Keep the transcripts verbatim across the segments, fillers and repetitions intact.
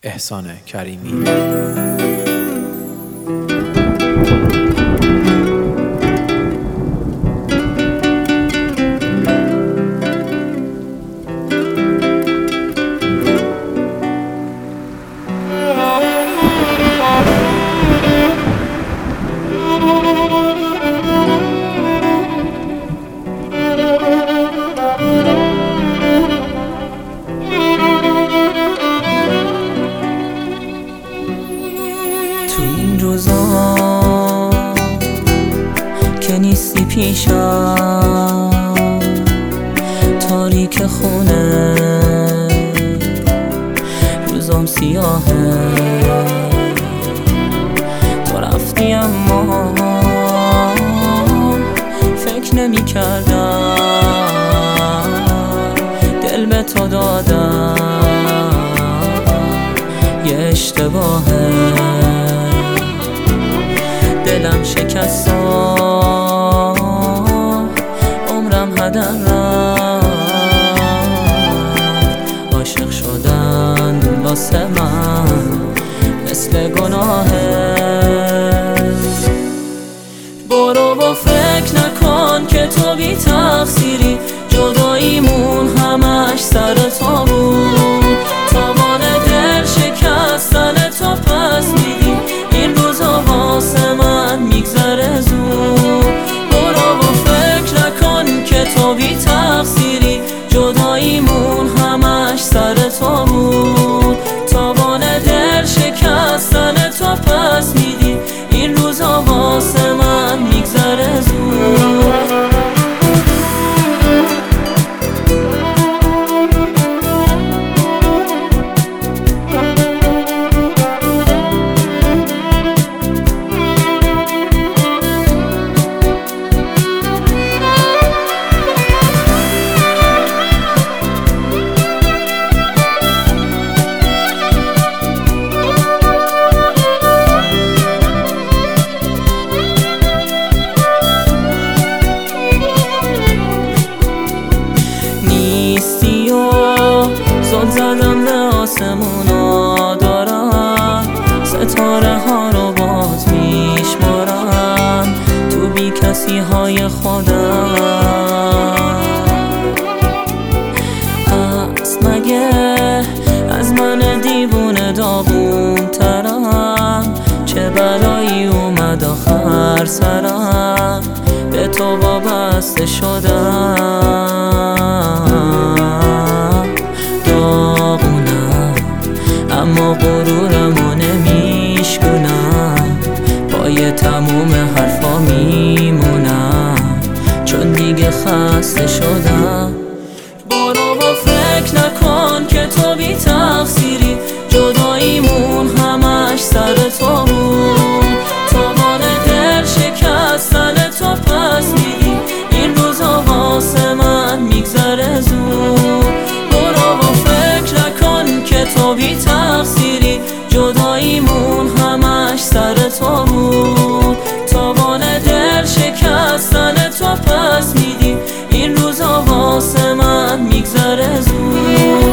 احسان کریمی. تو این روزا که نیستی پیشم، تاریک خونه روزام سیاهه، تو رفتی اما فکر نمی کردم دل به تو دادم یه اشتباهه، دلم شکست و عمرم هدر رفت، عاشق شدن واسه من مثل گناهه. برو و فکر نکن که تو بی تقصیری، جداییمون همش سر تو بود، تاوان دل شکستن تو پس میدی، این روزا واسه من میگذره زود. برو و فکر نکن که تو بی تقصیری، جداییمون همش سر تو بود، تاوان دل شکستن تو پس میدی، این روزا واسه من میگذره زود. زل زدم به آسمونا، دارم ستاره ها رو باز میشمارم تو بی کسی های خودم. هست مگه از من دیوونه داغون ترم، چه بلایی اومد آخر سرم، به تو وابسته شدم، اما غرورمو نمیشکنم، پای تموم حرفا میمونم چون دیگه خسته شدم. برو و فکر نکن که تو بی تقصیری، جداییمون همش سر تو بود، تاوان دل شکستن تو پس میدی، این روزا واسه من میگذره زود. برو و فکر نکن که تو بی تقصیری، جداییمون همش سر تو بود، تاوان دل شکستن تو پس میدی، این روزا واسه من میگذره زود.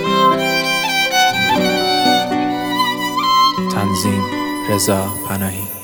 تنظیم رضا پناهی.